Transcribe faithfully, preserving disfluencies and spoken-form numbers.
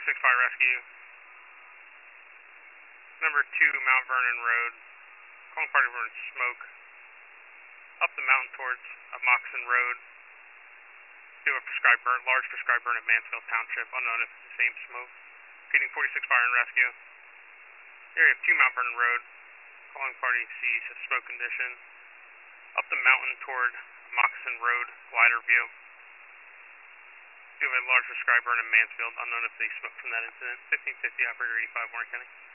forty-six Fire Rescue. Number two, Mount Vernon Road. Calling party for smoke. Up the mountain towards uh, Moxon Road. Do a prescribed burn, large prescribed burn at Mansfield Township, unknown if it's the same smoke. Feeding forty-six Fire and Rescue. Area of two Mount Vernon Road. Calling party sees a smoke condition. Up the mountain toward Moxon Road, glider view. Do have a large prescribed burn in Mansfield, unknown if they smoked from that incident. fifteen fifty, operator eighty-five, Warren County.